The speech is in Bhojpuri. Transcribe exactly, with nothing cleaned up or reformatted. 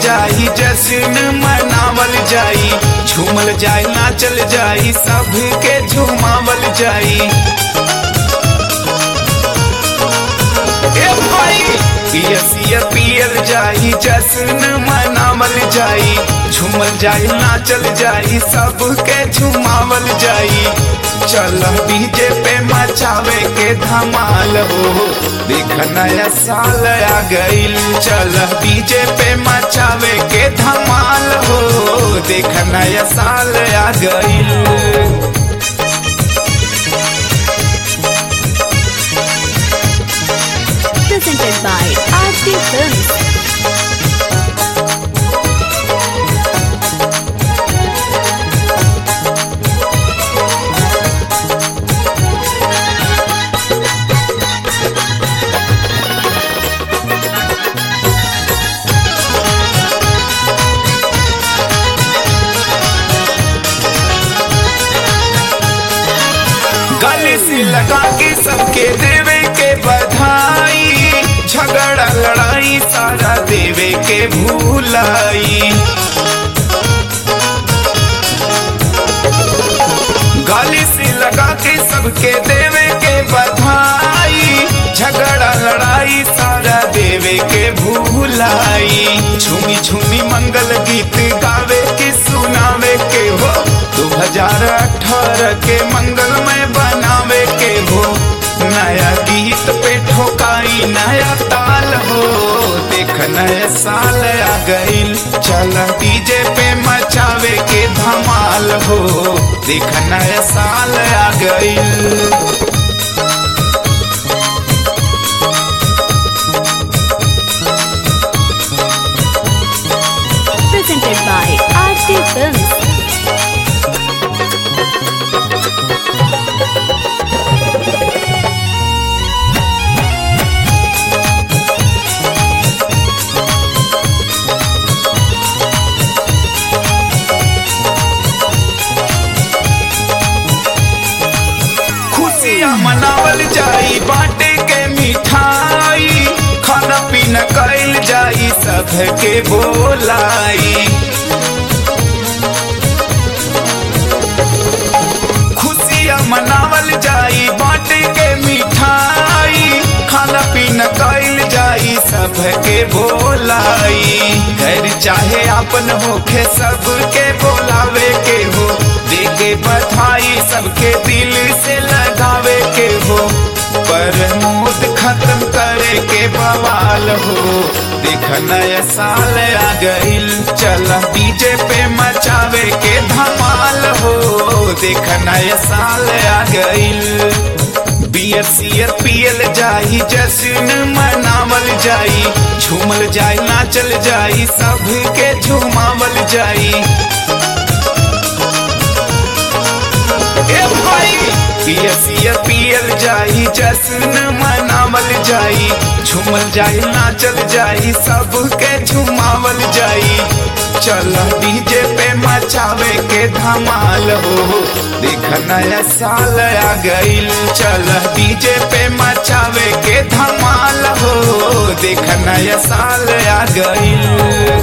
जाई, जश्न मनावल जाई, झूमल जाई नाचल जाई, सबके झुमावल जाई। ए भाई पियसिया पियल जाई, जश्न मनावल जाई, झूमल जाई नाचल जाई, सबके झुमावल जाई। चल डीजे पे मचावे के धमाल हो, देख नया साल आ गईल। चल डीजे पे मचावे के धमाल हो, देख नया साल आ गईल। Presented by Aarti Films. गले से लगा के सबके देवे के बधाई, झगड़ा लड़ाई सारा देवे के भूलाई। गले से लगा के सबके देवे के बधाई, झगड़ा लड़ाई सारा देवे के भूलाई। झूमी झूमी मंगल गीत गावे के सुनावे के हो, दो हजार अठारह के मंगलमय बनावे के हो। नया गीत पे ठोकाई नया ताल हो, देख नया साल आ गईल। चल डीजे पे मचावे के धमाल हो, देख नया साल आ गईल। Presented by Aarti Films. खुशियाँ मनावल जाई, बाटे के मिठाई, खाना पीना कैल जाई, सबके बोलाई। खुशियाँ मनावल जाई, बाटे के मिठाई, खाना पीना कैल जाई, सबके बोलाई। घर चाहे अपन होखे सबके बोलावे के हो, देके बधाई सबके दिल से लगावे के हो। पर मूड खत्म करे के बवाल हो, देख नया साल आ गईल। चल डीजे पे मचावे के धमाल हो, देख नया साल आ गईल। बियर सियर पियल जाई, जश्न मनावल जाई, झूमल जाई नाचल जाई, सबके झुमावल जाई। ए भाई पियसिया पियल जाई, जश्न मनावल जाई, झूमल जाई नाचल जाई, सबके झुमावल जाई। चल डीजे पे मचावे के धमाल हो, देख नया साल आ गईल। चल डीजे पे मचावे के धमाल हो, देख नया साल आ गईल।